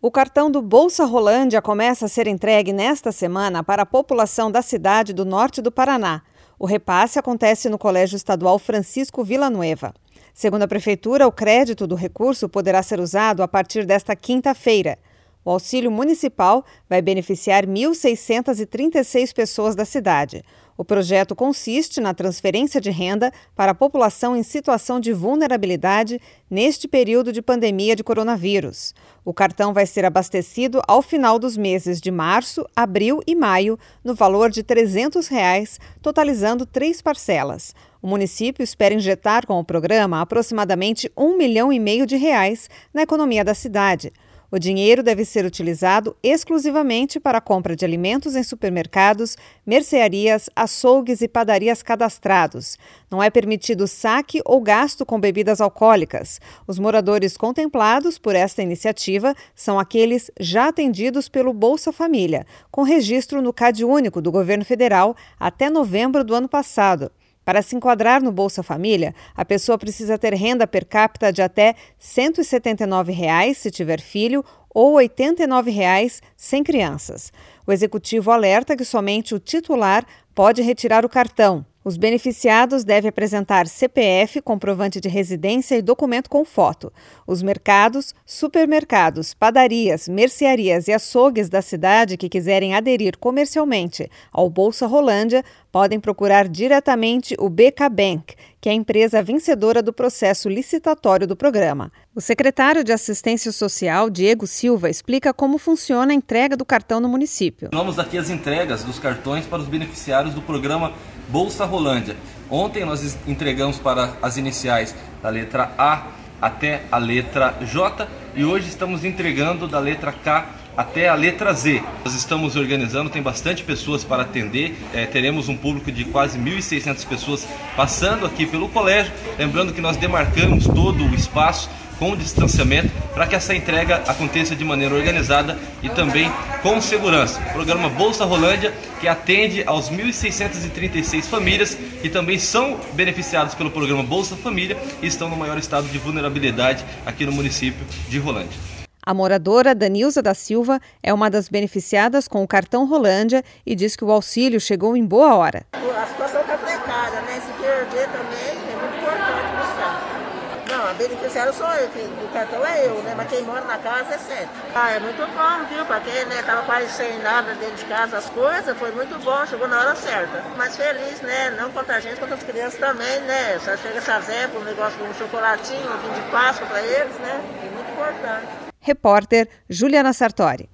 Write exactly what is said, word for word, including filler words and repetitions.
O cartão do Bolsa Rolândia começa a ser entregue nesta semana para a população da cidade do norte do Paraná. O repasse acontece no Colégio Estadual Francisco Villanueva. Segundo a Prefeitura, o crédito do recurso poderá ser usado a partir desta quinta-feira. O auxílio municipal vai beneficiar mil seiscentas e trinta e seis pessoas da cidade. O projeto consiste na transferência de renda para a população em situação de vulnerabilidade neste período de pandemia de coronavírus. O cartão vai ser abastecido ao final dos meses de março, abril e maio, no valor de trezentos reais, totalizando três parcelas. O município espera injetar com o programa aproximadamente um milhão e meio de reais na economia da cidade. O dinheiro deve ser utilizado exclusivamente para a compra de alimentos em supermercados, mercearias, açougues e padarias cadastrados. Não é permitido saque ou gasto com bebidas alcoólicas. Os moradores contemplados por esta iniciativa são aqueles já atendidos pelo Bolsa Família, com registro no CadÚnico do governo federal até novembro do ano passado. Para se enquadrar no Bolsa Família, a pessoa precisa ter renda per capita de até cento e setenta e nove reais se tiver filho ou oitenta e nove reais sem crianças. O executivo alerta que somente o titular pode retirar o cartão. Os beneficiados devem apresentar C P F, comprovante de residência e documento com foto. Os mercados, supermercados, padarias, mercearias e açougues da cidade que quiserem aderir comercialmente ao Bolsa Rolândia podem procurar diretamente o B K Bank, que é a empresa vencedora do processo licitatório do programa. O secretário de Assistência Social, Diego Silva, explica como funciona a entrega do cartão no município. Vamos aqui as entregas dos cartões para os beneficiários do programa Bolsa Rolândia. Ontem nós entregamos para as iniciais da letra A até a letra J e hoje estamos entregando da letra K até a letra Z. Nós estamos organizando, tem bastante pessoas para atender, é, teremos um público de quase mil e seiscentas pessoas passando aqui pelo colégio. Lembrando que nós demarcamos todo o espaço com distanciamento para que essa entrega aconteça de maneira organizada e também com segurança. O programa Bolsa Rolândia, que atende aos mil seiscentas e trinta e seis famílias que também são beneficiados pelo programa Bolsa Família e estão no maior estado de vulnerabilidade aqui no município de Rolândia. A moradora Danilza da Silva é uma das beneficiadas com o cartão Rolândia e diz que o auxílio chegou em boa hora. A situação está precária, né? Se perder também é muito importante buscar. Não, a beneficiária sou eu, o cartão é eu, né? Mas quem mora na casa é certo. Ah, é muito bom, viu? Para quem né, tava quase sem nada dentro de casa, as coisas, foi muito bom, chegou na hora certa. Mas feliz, né? Não contra a gente, contra as crianças também, né? Só chega essa época, um negócio de um chocolatinho, um fim de Páscoa para eles, né? É muito importante. Repórter Juliana Sartori.